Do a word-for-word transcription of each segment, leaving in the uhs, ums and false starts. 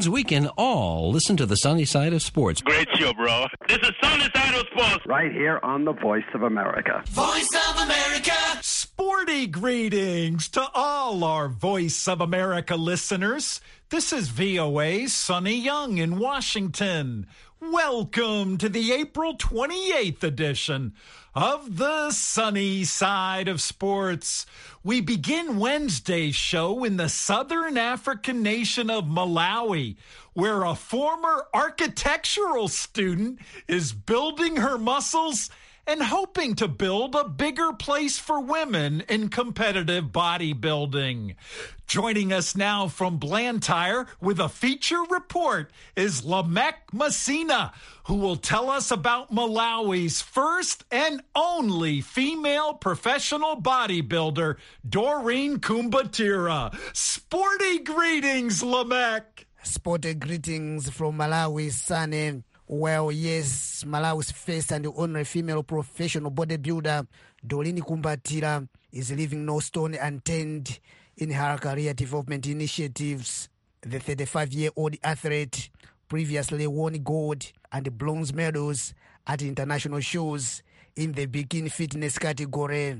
means we can all listen to the sunny side of sports. Great show, bro. This is Sunny Side of Sports. Right here on the Voice of America. Voice of America. Sporty greetings to all our Voice of America listeners. This is V O A's Sonny Young in Washington. Welcome to the April twenty-eighth edition of the Sunny Side of Sports. We begin Wednesday's show in the southern African nation of Malawi, where a former architectural student is building her muscles and hoping to build a bigger place for women in competitive bodybuilding. Joining us now from Blantyre with a feature report is Lamek Masina, who will tell us about Malawi's first and only female professional bodybuilder, Doreen Kumbatira. Sporty greetings, Lamek. Sporty greetings from Malawi, Sunny. Well, yes, Malawi's first and only female professional bodybuilder, Doreen Kumbatira, is leaving no stone unturned in her career development initiatives. The thirty-five-year-old athlete previously won gold and bronze medals at international shows in the bikini fitness category.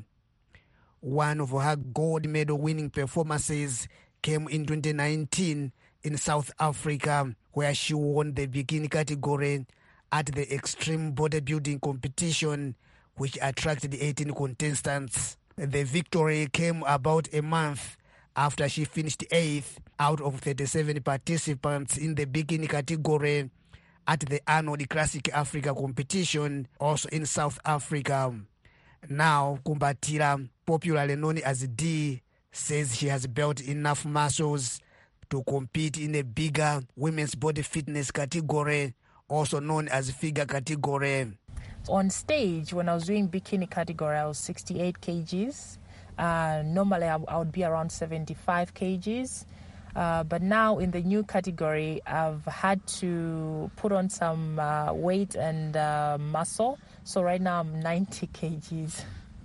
One of her gold medal winning performances came in twenty nineteen in South Africa, where she won the bikini category at the Extreme Bodybuilding competition, which attracted eighteen contestants. The victory came about a month after she finished eighth out of thirty-seven participants in the bikini category at the Arnold Classic Africa competition, also in South Africa. Now, Kumbatira, popularly known as D, says she has built enough muscles to compete in a bigger women's body fitness category, also known as figure category. On stage, when I was doing bikini category, I was sixty-eight kilograms. Uh, normally, I, I would be around seventy-five kilograms. Uh, but now in the new category, I've had to put on some uh, weight and uh, muscle. So right now, I'm ninety kilograms.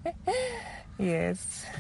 Yes.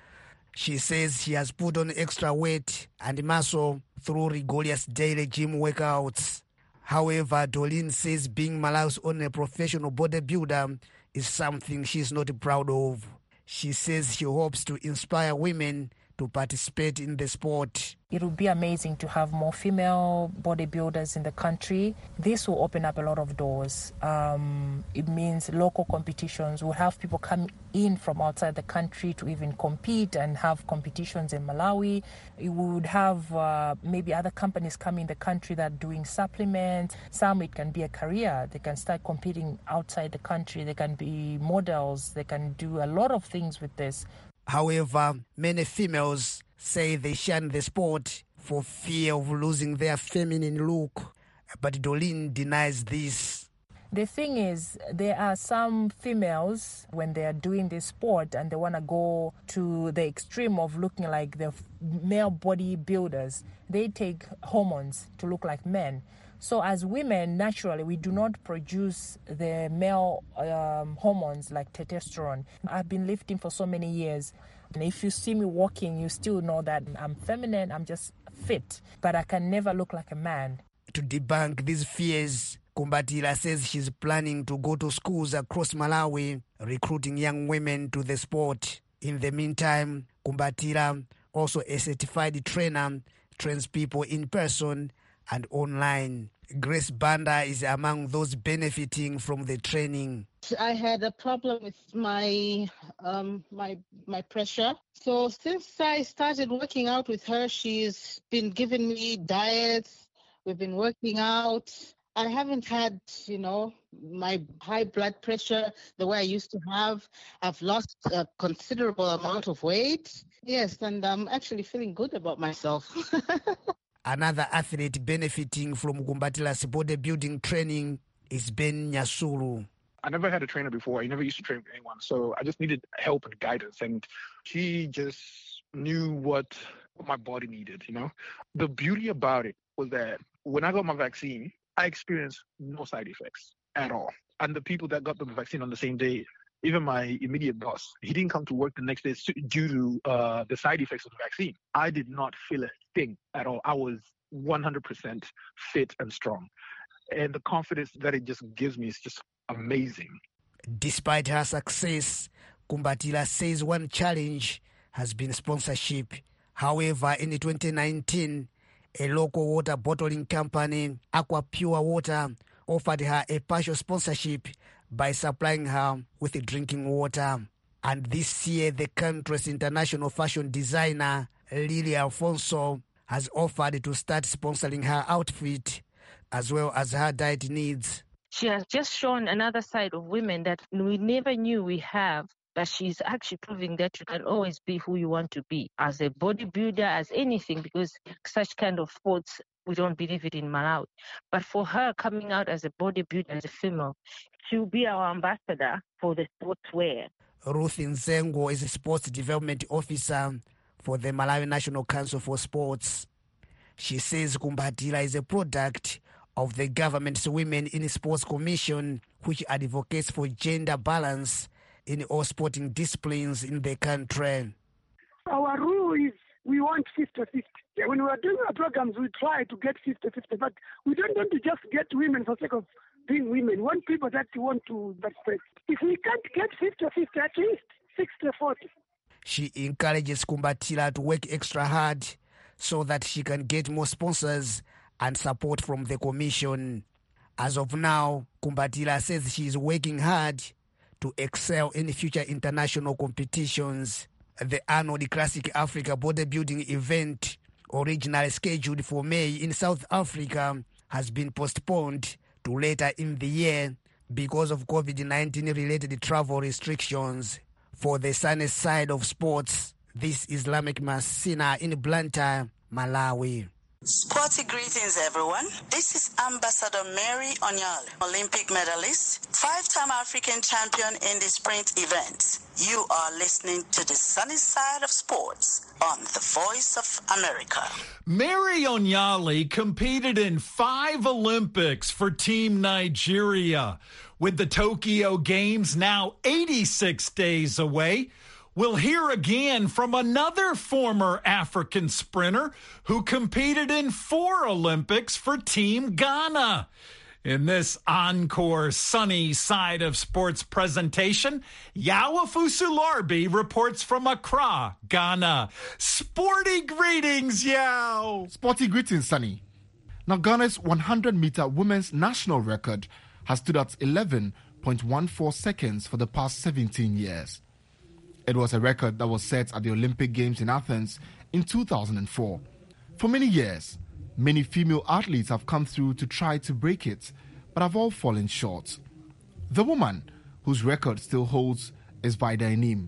She says she has put on extra weight and muscle through rigorous daily gym workouts. However, Doreen says being Malawi's only professional bodybuilder is something she's not proud of. She says she hopes to inspire women to participate in the sport. It would be amazing to have more female bodybuilders in the country. This will open up a lot of doors. Um, it means local competitions will have people come in from outside the country to even compete and have competitions in Malawi. It would have uh, maybe other companies come in the country that are doing supplements. Some, it can be a career. They can start competing outside the country. They can be models. They can do a lot of things with this. However, many females say they shun the sport for fear of losing their feminine look, but Doreen denies this. The thing is, there are some females, when they are doing this sport and they want to go to the extreme of looking like the male bodybuilders, they take hormones to look like men. So as women, naturally, we do not produce the male um, hormones like testosterone. I've been lifting for so many years. And if you see me walking, you still know that I'm feminine, I'm just fit. But I can never look like a man. To debunk these fears, Kumbatira says she's planning to go to schools across Malawi, recruiting young women to the sport. In the meantime, Kumbatira, also a certified trainer, trains people in person and online. Grace Banda is among those benefiting from the training. I had a problem with my um, my my pressure. So since I started working out with her, she's been giving me diets. We've been working out. I haven't had, you know, my high blood pressure the way I used to have. I've lost a considerable amount of weight. Yes, and I'm actually feeling good about myself. Another athlete benefiting from Kumbatira's bodybuilding training is Ben Nyasulu. I never had a trainer before. I never used to train with anyone. So I just needed help and guidance. And she just knew what, what my body needed, you know. The beauty about it was that when I got my vaccine, I experienced no side effects at all. And the people that got the vaccine on the same day, even my immediate boss, he didn't come to work the next day due to uh, the side effects of the vaccine. I did not feel a thing at all. I was one hundred percent fit and strong. And the confidence that it just gives me is just amazing. Despite her success, Kumbatila says one challenge has been sponsorship. However, in twenty nineteen, a local water bottling company, Aqua Pure Water, offered her a partial sponsorship by supplying her with drinking water. And this year, the country's international fashion designer, Lily Alfonso, has offered to start sponsoring her outfit as well as her diet needs. She has just shown another side of women that we never knew we have, but she's actually proving that you can always be who you want to be, as a bodybuilder, as anything, because such kind of sports, we don't believe it in Malawi. But for her coming out as a bodybuilder, as a female, she'll be our ambassador for the sportswear. Ruth Nzengo is a sports development officer for the Malawi National Council for Sports. She says Kumbatila is a product of the government's Women in Sports Commission, which advocates for gender balance in all sporting disciplines in the country. Our rule is we want fifty-fifty. When we are doing our programs, we try to get fifty-fifty, but we don't want to just get women for the sake of being women. We want people that want to participate. If we can't get fifty-fifty, at least sixty-forty. She encourages Kumbatila to work extra hard so that she can get more sponsors and support from the commission. As of now, Kumbatila says she is working hard to excel in future international competitions. The annual Classic Africa bodybuilding event, originally scheduled for May in South Africa, has been postponed to later in the year because of COVID nineteen related travel restrictions. For the sunny side of sports, this is Lamek Masina in Blantyre, Malawi. Sporty greetings, everyone. This is Ambassador Mary Onyale, Olympic medalist, five-time African champion in the sprint event. You are listening to the sunny side of sports on the Voice of America. Mary Onyale competed in five Olympics for Team Nigeria. With the Tokyo Games now eighty-six days away, we'll hear again from another former African sprinter who competed in four Olympics for Team Ghana. In this encore sunny side of sports presentation, Yawa Fusularbi reports from Accra, Ghana. Sporty greetings, Yao. Sporty greetings, Sunny. Now, Ghana's one hundred meter women's national record has stood at eleven point one four seconds for the past seventeen years. It was a record that was set at the Olympic Games in Athens in two thousand four. For many years, many female athletes have come through to try to break it, but have all fallen short. The woman whose record still holds is Vida Enim.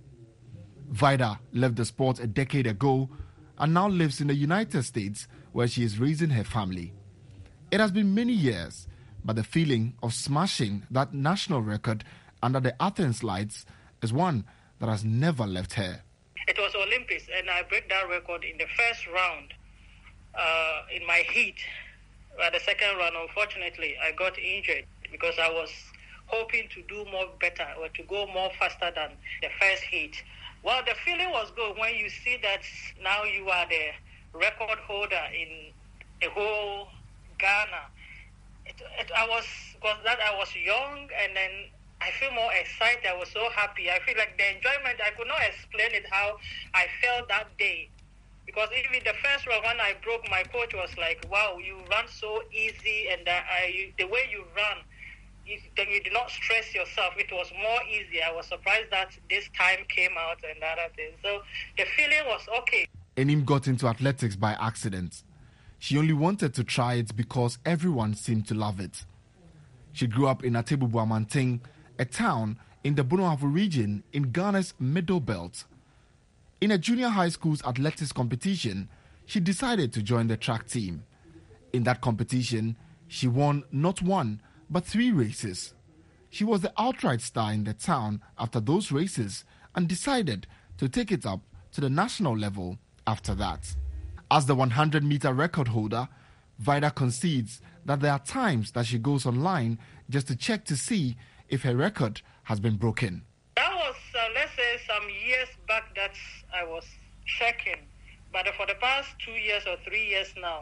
Vida left the sport a decade ago and now lives in the United States, where she is raising her family. It has been many years, but the feeling of smashing that national record under the Athens lights is one that has never left her. It was Olympics, and I broke that record in the first round uh, in my heat. At the second round, unfortunately, I got injured because I was hoping to do more better or to go more faster than the first heat. Well, the feeling was good when you see that now you are the record holder in the whole Ghana. It, it, I was, was that I was young, and then I feel more excited. I was so happy. I feel like the enjoyment, I could not explain it how I felt that day. Because even the first round when I broke, my coach was like, wow, you run so easy, and uh, I, you, the way you run, you, you did not stress yourself. It was more easy. I was surprised that this time came out and other things. So the feeling was okay. Enim got into athletics by accident. She only wanted to try it because everyone seemed to love it. She grew up in Atebubuamanteng, a town in the Bonohavu region in Ghana's Middle Belt. In a junior high school's athletics competition, she decided to join the track team. In that competition, she won not one, but three races. She was the outright star in the town after those races and decided to take it up to the national level after that. As the one hundred meter record holder, Vida concedes that there are times that she goes online just to check to see if her record has been broken. That was, uh, let's say, some years back that I was checking. But for the past two years or three years now,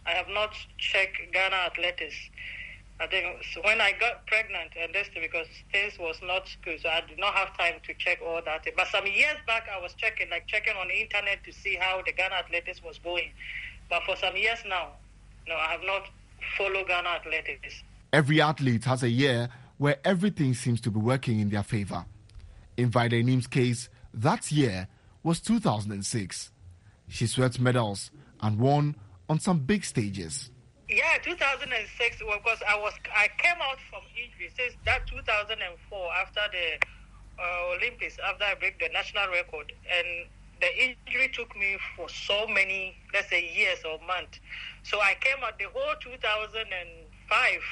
I have not checked Ghana athletics. I think so when I got pregnant, and this because things was not good, so I did not have time to check all that. But some years back, I was checking, like checking on the internet to see how the Ghana athletics was going. But for some years now, no, I have not followed Ghana athletics. Every athlete has a year where everything seems to be working in their favor. In Vida Inim's case, that year was two thousand six. She swept medals and won on some big stages. Yeah, two thousand six, because I was I came out from injury since that two thousand four after the uh, Olympics, after I broke the national record. And the injury took me for so many, let's say, years or months. So I came out the whole two thousand five.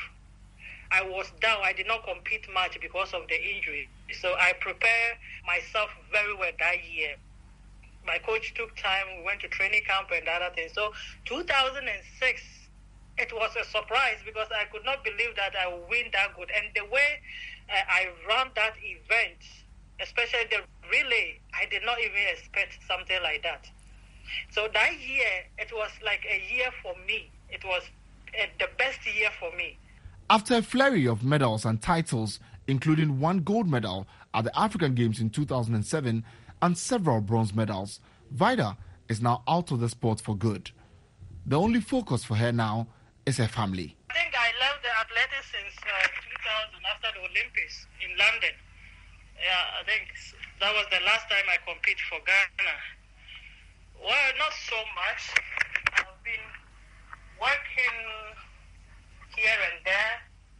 I was down. I did not compete much because of the injury. So I prepared myself very well that year. My coach took time. We went to training camp and other things. So two thousand six, it was a surprise because I could not believe that I would win that good. And the way uh, I ran that event, especially the relay, I did not even expect something like that. So that year, it was like a year for me. It was uh, the best year for me. After a flurry of medals and titles, including one gold medal at the African Games in two thousand seven and several bronze medals, Vida is now out of the sport for good. The only focus for her now is her family. I think I left the athletics since uh, two thousand after the Olympics in London. Yeah, I think that was the last time I competed for Ghana. Well, not so much. I've been working here and there,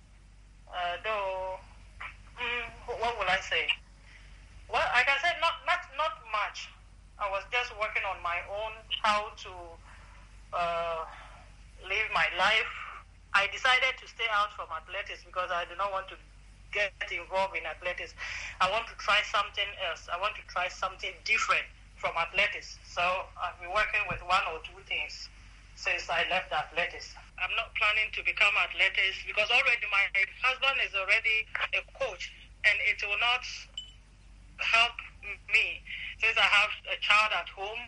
uh, though, mm, what will I say? Well, like I said, not, not, not much. I was just working on my own, how to uh, live my life. I decided to stay out from athletics because I do not want to get involved in athletics. I want to try something else. I want to try something different from athletics. So I've been working with one or two things since I left athletics. I'm not planning to become athletics because already my husband is already a coach, and it will not help me since I have a child at home.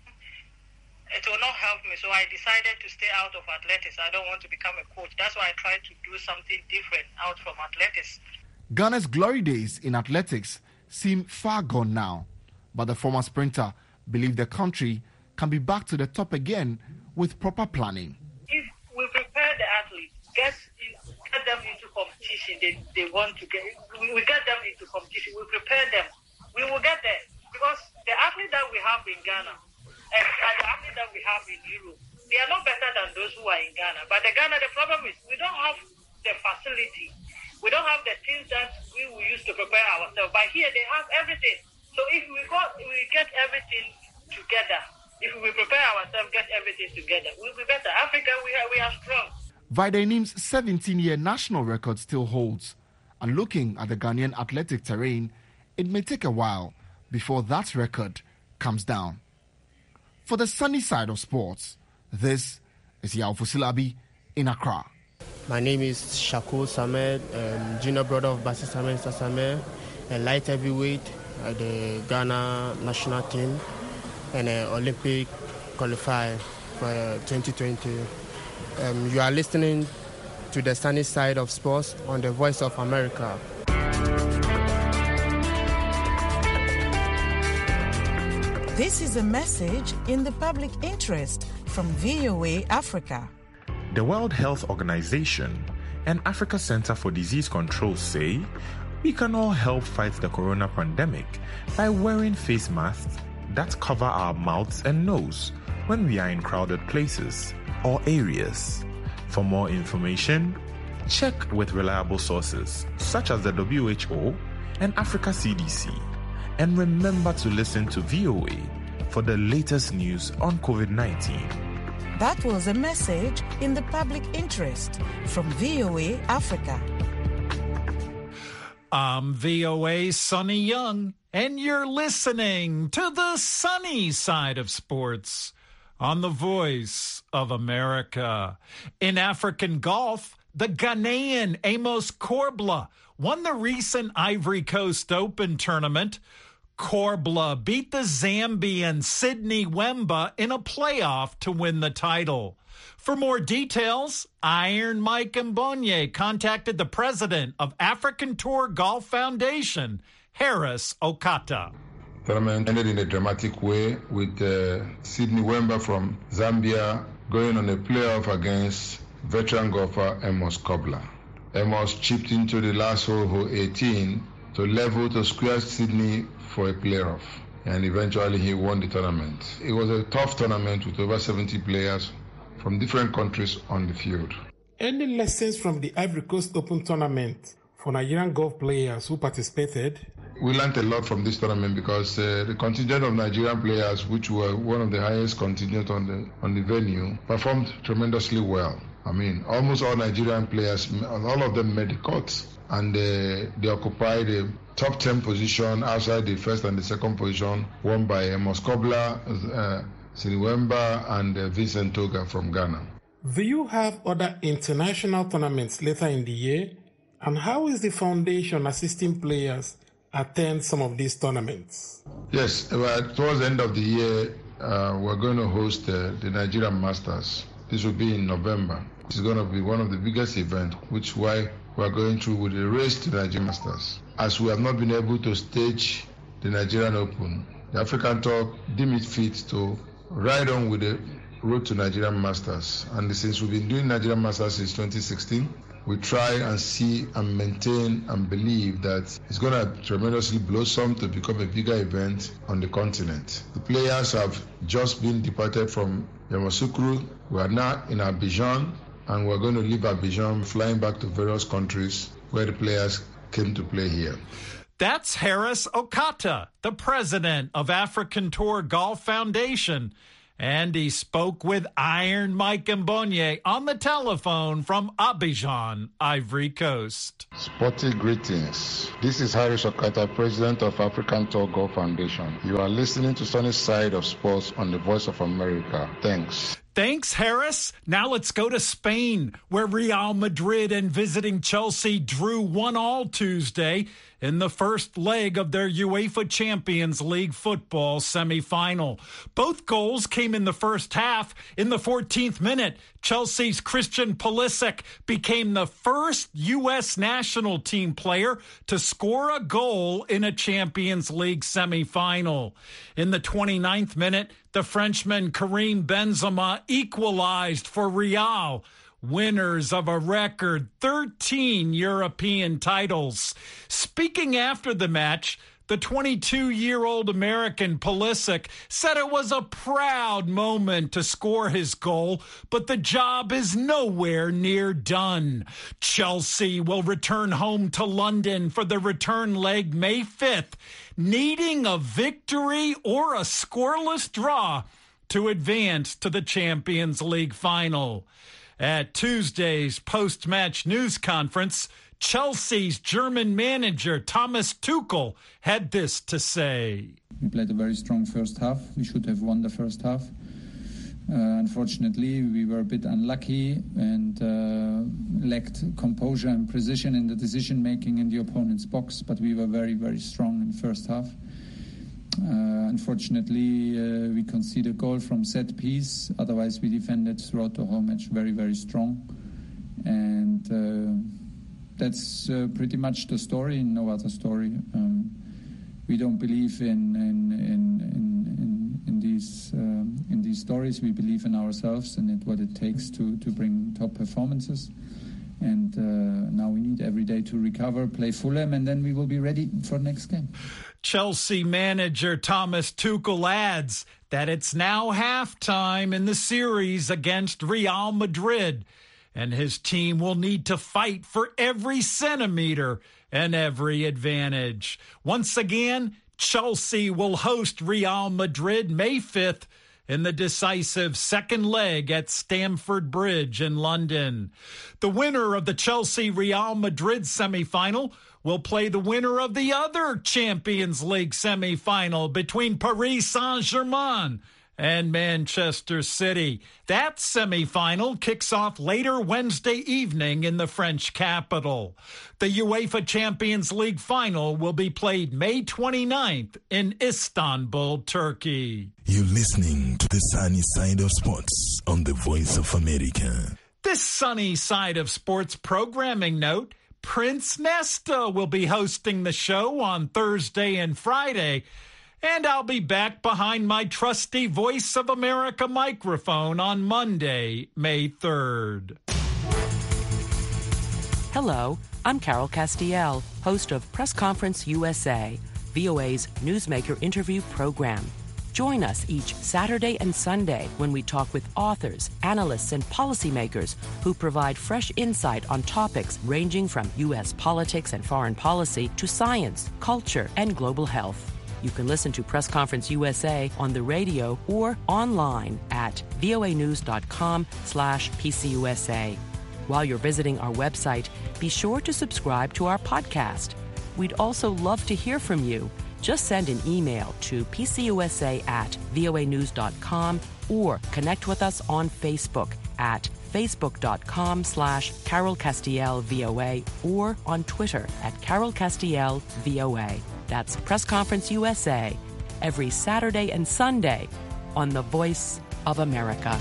It will not help me, so I decided to stay out of athletics. I don't want to become a coach. That's why I tried to do something different out from athletics. Ghana's glory days in athletics seem far gone now, but the former sprinter believed the country can be back to the top again with proper planning. If we prepare the athletes, get, get them into competition they, they want to get, we, we get them into competition, we prepare them, we will get there. Because the athletes that we have in Ghana and the athletes that we have in Europe, they are not better than those who are in Ghana. But the Ghana, the problem is we don't have the facility. We don't have the things that we will use to prepare ourselves. But here they have everything. So if we got, we get everything together, if we prepare ourselves, get everything together, we'll be better. Africa, we are, we are strong. Vida Inim's seventeen-year national record still holds. And looking at the Ghanaian athletic terrain, it may take a while before that record comes down. For the sunny side of sports, this is Yao Fusilabi in Accra. My name is Shakur Samed, um, junior brother of Basi Samed Samed, a light heavyweight at the Ghana national team, and an Olympic qualifier for twenty twenty. Um, you are listening to the sunny side of sports on the Voice of America. This is a message in the public interest from V O A Africa. The World Health Organization and Africa Center for Disease Control say we can all help fight the corona pandemic by wearing face masks that cover our mouths and nose when we are in crowded places or areas. For more information, check with reliable sources such as the W H O and Africa C D C. And remember to listen to V O A for the latest news on COVID nineteen. That was a message in the public interest from V O A Africa. I'm V O A's Sonny Young, and you're listening to the sunny side of sports on the Voice of America. In African golf, the Ghanaian Amos Korbla won the recent Ivory Coast Open tournament. Korbla beat the Zambian Sydney Wemba in a playoff to win the title. For more details, Iron Mike Mbonye contacted the president of African Tour Golf Foundation, Harris Okata. The tournament ended in a dramatic way with uh, Sydney Wemba from Zambia going on a playoff against veteran golfer Amos Korbla. Amos chipped into the last hole, hole eighteen, to level to square Sydney for a playoff, and eventually he won the tournament. It was a tough tournament with over seventy players from different countries on the field. Any lessons from the Ivory Coast Open tournament for Nigerian golf players who participated? We learned a lot from this tournament because uh, the contingent of Nigerian players, which were one of the highest contingent on the on the venue, performed tremendously well. I mean, almost all Nigerian players, all of them made the cut, and uh, they occupied the top ten position outside the first and the second position, won by Amos Korbla, uh, Sydney Wemba, and uh, Vincent Toga from Ghana. Do you have other international tournaments later in the year? And how is the foundation assisting players attend some of these tournaments? Yes, well, towards the end of the year, uh, we're going to host uh, the Nigerian Masters. This will be in November. It's going to be one of the biggest events, which is why we're going through with the race to the Nigerian Masters. As we have not been able to stage the Nigerian Open, the African Tour deemed it fit to ride on with the road to Nigerian Masters. And since we've been doing Nigerian Masters since twenty sixteen, we try and see and maintain and believe that it's going to tremendously blossom to become a bigger event on the continent. The players have just been departed from Yamoussoukro. We are now in Abidjan, and we're going to leave Abidjan, flying back to various countries where the players came to play here. That's Harris Okata, the president of African Tour Golf Foundation. And he spoke with Iron Mike Mbonye on the telephone from Abidjan, Ivory Coast. Sporty greetings. This is Harris Okata, president of African Tour Golf Foundation. You are listening to Sunny Side of Sports on the Voice of America. Thanks. Thanks, Harris. Now let's go to Spain, where Real Madrid and visiting Chelsea drew one all Tuesday in the first leg of their UEFA Champions League football semifinal. Both goals came in the first half. In the fourteenth minute, Chelsea's Christian Pulisic became the first U S national team player to score a goal in a Champions League semifinal. In the twenty-ninth minute, the Frenchman Karim Benzema equalized for Real, winners of a record thirteen European titles. Speaking after the match, the twenty-two-year-old American Pulisic said it was a proud moment to score his goal, but the job is nowhere near done. Chelsea will return home to London for the return leg May fifth, needing a victory or a scoreless draw to advance to the Champions League final. At Tuesday's post-match news conference, Chelsea's German manager Thomas Tuchel had this to say. We played a very strong first half. We should have won the first half. Uh, unfortunately, we were a bit unlucky and uh, lacked composure and precision in the decision-making in the opponent's box, but we were very, very strong in the first half. Uh, unfortunately, uh, we conceded a goal from set piece. Otherwise, we defended throughout the whole match very, very strong. And uh, that's uh, pretty much the story, no other story. Um, we don't believe in in in in, in these um, in these stories. We believe in ourselves and in what it takes to to bring top performances. And uh, now we need every day to recover, play Fulham, and then we will be ready for the next game. Chelsea manager Thomas Tuchel adds that it's now halftime in the series against Real Madrid, and his team will need to fight for every centimeter and every advantage. Once again, Chelsea will host Real Madrid May fifth in the decisive second leg at Stamford Bridge in London. The winner of the Chelsea-Real Madrid semifinal will play the winner of the other Champions League semifinal between Paris Saint-Germain and Manchester City. That semifinal kicks off later Wednesday evening in the French capital. The UEFA Champions League final will be played May twenty-ninth in Istanbul, Turkey. You're listening to the Sunny Side of Sports on the Voice of America. This Sunny Side of Sports programming note, Prince Nesta will be hosting the show on Thursday and Friday, and I'll be back behind my trusty Voice of America microphone on Monday, May third. Hello, I'm Carol Castiel, host of Press Conference U S A, V O A's newsmaker interview program. Join us each Saturday and Sunday when we talk with authors, analysts, and policymakers who provide fresh insight on topics ranging from U S politics and foreign policy to science, culture, and global health. You can listen to Press Conference U S A on the radio or online at voanews.com slash PCUSA. While you're visiting our website, be sure to subscribe to our podcast. We'd also love to hear from you. Just send an email to pcusa at voanews.com or connect with us on Facebook at facebook.com slash Carol Castiel VOA or on Twitter at Carol Castiel VOA. That's Press Conference U S A every Saturday and Sunday on the Voice of America.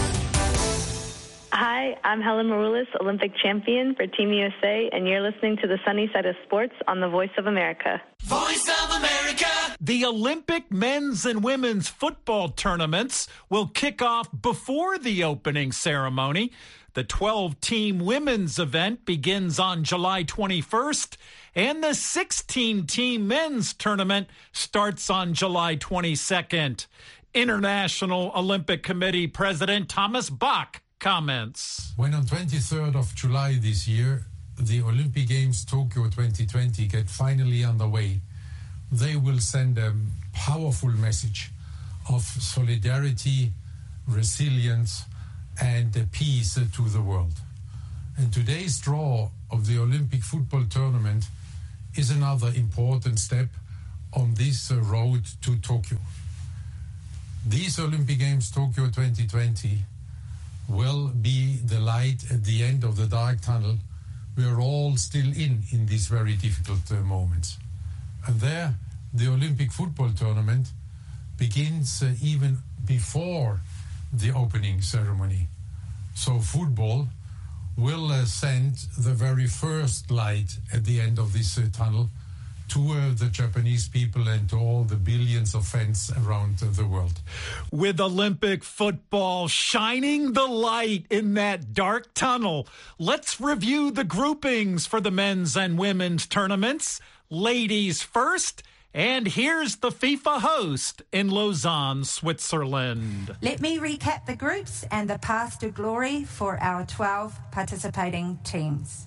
Hi, I'm Helen Maroulis, Olympic champion for Team U S A, and you're listening to the Sunny Side of Sports on the Voice of America. Voice of America! The Olympic men's and women's football tournaments will kick off before the opening ceremony. The twelve-team women's event begins on July twenty-first, and the sixteen-team men's tournament starts on July twenty-second. International Olympic Committee President Thomas Bach comments. When on twenty-third of July this year, the Olympic Games Tokyo twenty twenty get finally underway, they will send a powerful message of solidarity, resilience, and peace to the world. And today's draw of the Olympic football tournament is another important step on this road to Tokyo. These Olympic Games Tokyo twenty twenty will be the light at the end of the dark tunnel we're all still in in these very difficult uh, moments. And there, the Olympic football tournament begins uh, even before the opening ceremony. So football will uh, send the very first light at the end of this uh, tunnel to uh, the Japanese people and to all the billions of fans around uh, the world. With Olympic football shining the light in that dark tunnel, let's review the groupings for the men's and women's tournaments. Ladies first, and here's the FIFA host in Lausanne, Switzerland. Let me recap the groups and the path to glory for our twelve participating teams.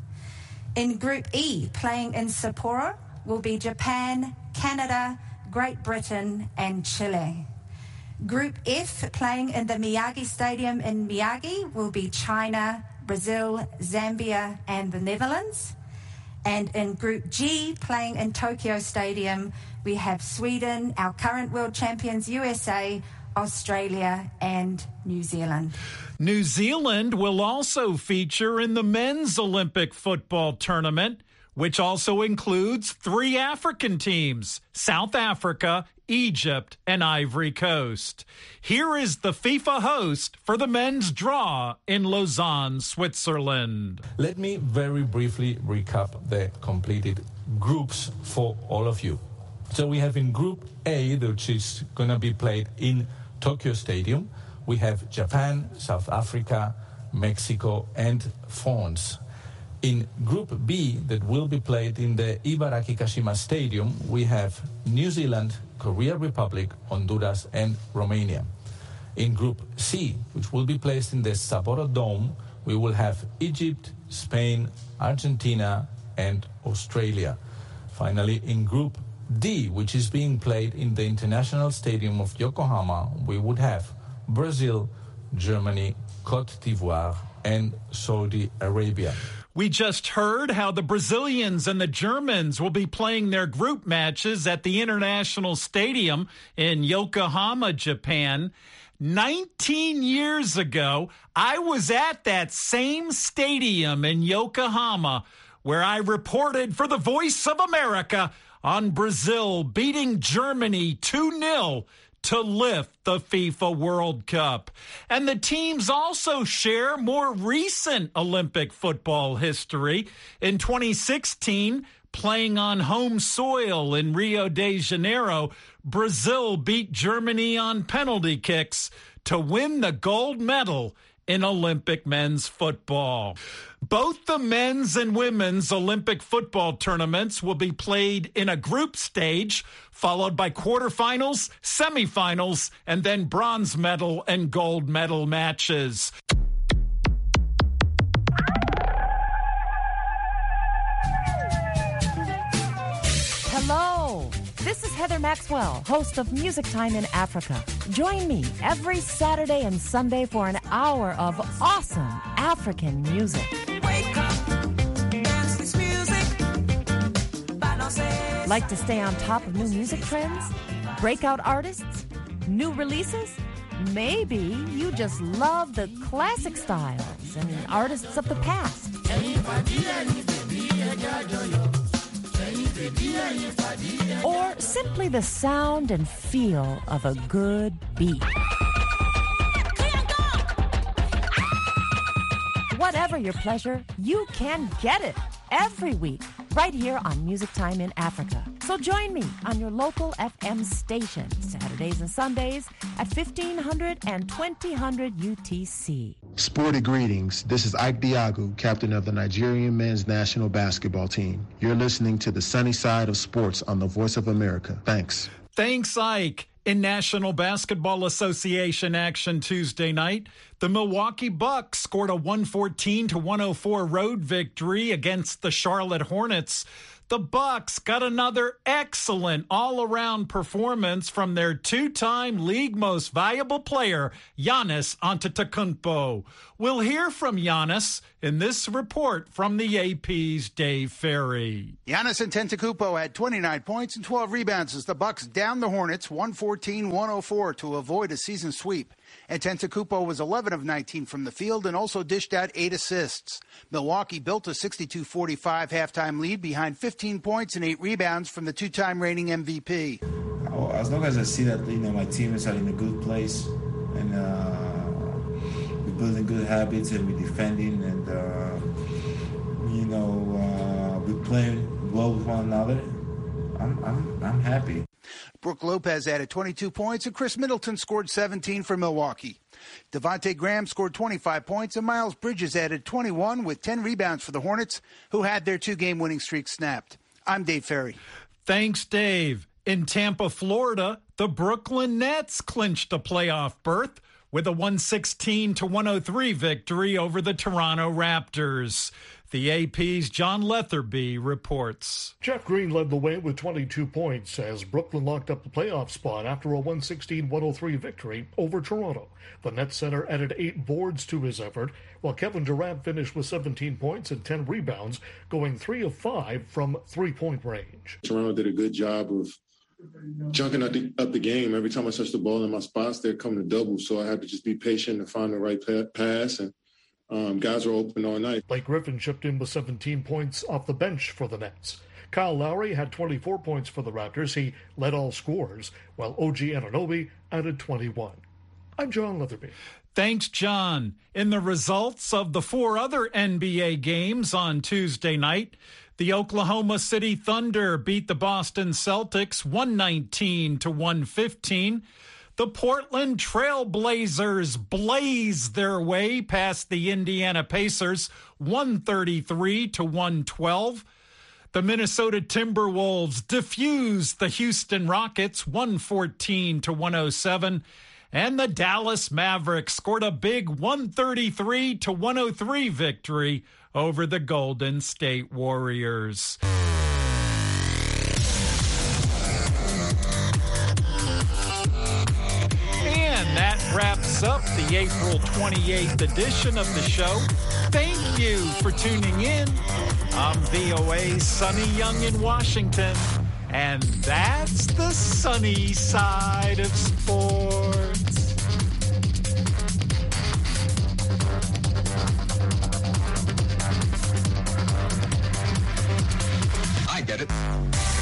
In Group E, playing in Sapporo, will be Japan, Canada, Great Britain, and Chile. Group F, playing in the Miyagi Stadium in Miyagi, will be China, Brazil, Zambia, and the Netherlands. And in Group G, playing in Tokyo Stadium, we have Sweden, our current world champions, U S A, Australia, and New Zealand. New Zealand will also feature in the men's Olympic football tournament, which also includes three African teams, South Africa, Egypt, and Ivory Coast. Here is the FIFA host for the men's draw in Lausanne, Switzerland. Let me very briefly recap the completed groups for all of you. So we have in Group A, which is going to be played in Tokyo Stadium, we have Japan, South Africa, Mexico, and France. In Group B, that will be played in the Ibaraki Kashima Stadium, we have New Zealand, Korea Republic, Honduras, and Romania. In Group C, which will be placed in the Sapporo Dome, we will have Egypt, Spain, Argentina, and Australia. Finally, in Group D, which is being played in the International Stadium of Yokohama, we would have Brazil, Germany, Cote d'Ivoire, and Saudi Arabia. We just heard how the Brazilians and the Germans will be playing their group matches at the International Stadium in Yokohama, Japan. nineteen years ago, I was at that same stadium in Yokohama where I reported for the Voice of America on Brazil beating Germany two nil to lift the FIFA World Cup. And the teams also share more recent Olympic football history. In twenty sixteen, playing on home soil in Rio de Janeiro, Brazil beat Germany on penalty kicks to win the gold medal in Olympic men's football. Both the men's and women's Olympic football tournaments will be played in a group stage, followed by quarterfinals, semifinals, and then bronze medal and gold medal matches. Hello. This is Heather Maxwell, host of Music Time in Africa. Join me every Saturday and Sunday for an hour of awesome African music. Wake up, dance this music. Like to stay on top of new music trends? Breakout artists? New releases? Maybe you just love the classic styles and artists of the past. Or simply the sound and feel of a good beat. Whatever your pleasure, you can get it every week right here on Music Time in Africa. So join me on your local F M station, Saturdays and Sundays at fifteen hundred and twenty hundred U T C. Sporty greetings. This is Ike Diagu, captain of the Nigerian men's national basketball team. You're listening to the sunny side of sports on the Voice of America. Thanks. Thanks, Ike. In National Basketball Association action Tuesday night, the Milwaukee Bucks scored a one fourteen to one oh four road victory against the Charlotte Hornets. The Bucks got another excellent all-around performance from their two-time league most valuable player, Giannis Antetokounmpo. We'll hear from Giannis in this report from the A P's Dave Ferry. Giannis Antetokounmpo had twenty-nine points and twelve rebounds as the Bucks downed the Hornets one fourteen to one oh four to avoid a season sweep. Antetokounmpo was eleven of nineteen from the field and also dished out eight assists. Milwaukee built a sixty-two forty-five halftime lead behind fifteen points and eight rebounds from the two-time reigning M V P. As long as I see that, you know, my team is in a good place and uh, we're building good habits and we're defending and uh, you know uh, we're playing well with one another, I'm I'm I'm happy. Brooke Lopez added twenty-two points, and Chris Middleton scored seventeen for Milwaukee. Devontae Graham scored twenty-five points, and Miles Bridges added twenty-one with ten rebounds for the Hornets, who had their two-game winning streak snapped. I'm Dave Ferry. Thanks, Dave. In Tampa, Florida, the Brooklyn Nets clinched a playoff berth with a one sixteen to one oh three victory over the Toronto Raptors. The A P's John Letherby reports. Jeff Green led the way with twenty-two points as Brooklyn locked up the playoff spot after a one sixteen to one oh three victory over Toronto. The Nets center added eight boards to his effort, while Kevin Durant finished with seventeen points and ten rebounds, going three of five from three-point range. Toronto did a good job of junking up the, up the game. Every time I touch the ball in my spots, they're coming to double, so I had to just be patient and find the right pass, and Um, guys were open all night. Blake Griffin chipped in with seventeen points off the bench for the Nets. Kyle Lowry had twenty-four points for the Raptors. He led all scorers, while O G Anunoby added twenty-one. I'm John Letherby. Thanks, John. In the results of the four other N B A games on Tuesday night, the Oklahoma City Thunder beat the Boston Celtics one nineteen to one fifteen. The Portland Trail Blazers blazed their way past the Indiana Pacers one thirty-three to one twelve. The Minnesota Timberwolves diffused the Houston Rockets one fourteen to one oh seven. And the Dallas Mavericks scored a big one thirty-three to one oh three victory over the Golden State Warriors. That wraps up the the April twenty-eighth edition of the show. Thank you for tuning in. I'm V O A's Sonny Young in Washington, and that's the sunny side of sports. I get it.